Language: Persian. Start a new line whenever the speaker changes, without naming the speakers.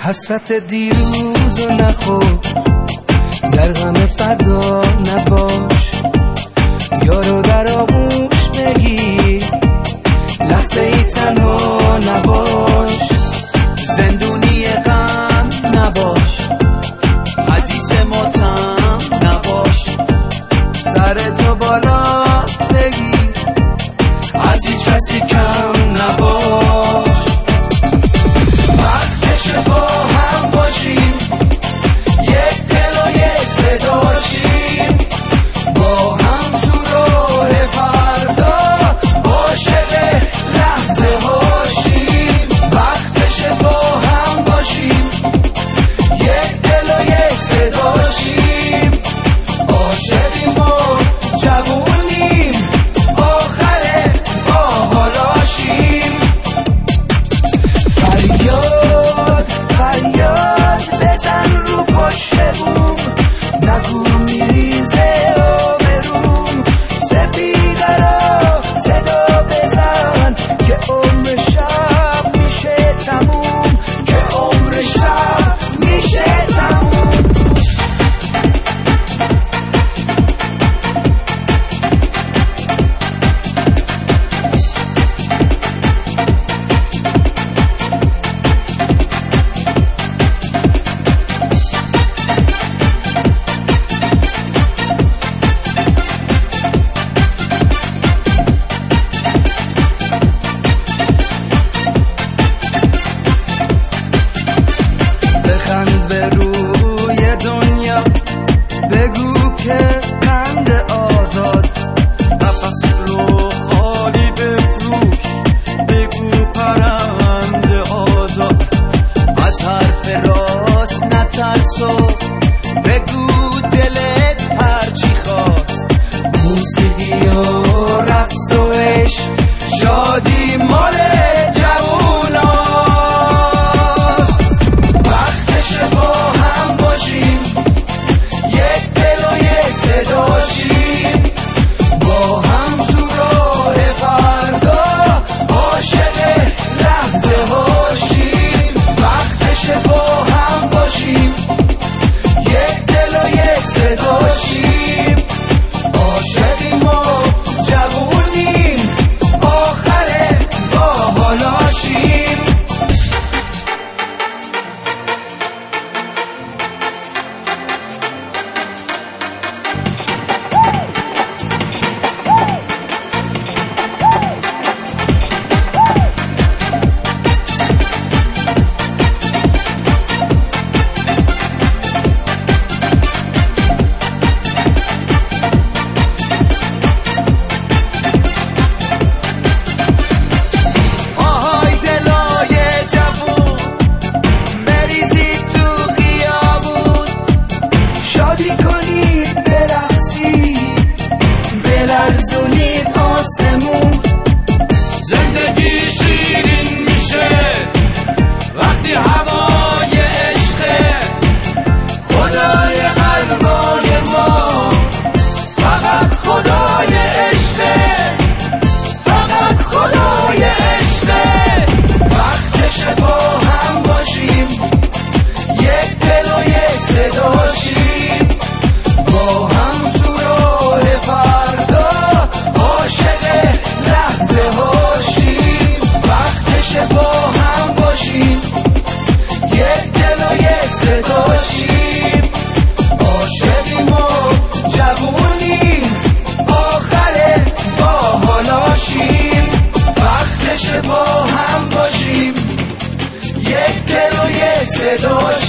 حسرت دیروز و نخور، در غم فردا نباش، یارو در آغوش بگیر، لحظه ای تنها نباش، زندونی غم نباش، حدیث ماتم نباش، سرتو بالا بگیر، از هیچ کسی کم نباش. وقتش با هم باشیم، یک دل و یک صداشیم، با هم تو راه فردا عاشق لحظه هاشیم. وقتش با هم باشیم، یک دل و یک صداشیم، عاشقیم و جوونیم، آخر با حالاشیم. فریاد فریاد بزن رو پشت بوم، نگو میریزه آبروم، سپیده را صدا بزن که عمر شب میشه تموم، که عمر شب میشه تموم. بخند به روی دنیا، بگو که پند آزاد،
نفس رو خالی بفروش، بگو پرند آزاد،
از حرف راست نترسو، بگو دلت هرچی خواست، موسیقی و رقص و عشق، شادی مال جووناست. وقتش با هم باشیم، یک دل و یک صداشیم، با هم تو راه فردا عاشق لحظه هاشیم. وقتش با هم باشیم، یک دل و یک صداشیم، عاشقیم و جوونیم، آخر با حالاشیم. آهای دلای جوون، بریزید تو خیابون، شادی کنید، برقصید، بلرزونید آسمون.
زندگی شیرین میشه وقتی هوای عشقه،
خدای قلبای ما فقط خدای عشقه، فقط خدای عشقه. وقتش با هم باشیم، یک دل و یک صداشیم، با هم تو راه فردا عاشق لحظه هاشیم. وقتش با هم باشیم، یک دل و یک صداشیم، عاشقیم و جوونیم، آخر با حالاشیم. وقتش با هم باشیم، یک دل و یک صداشیم.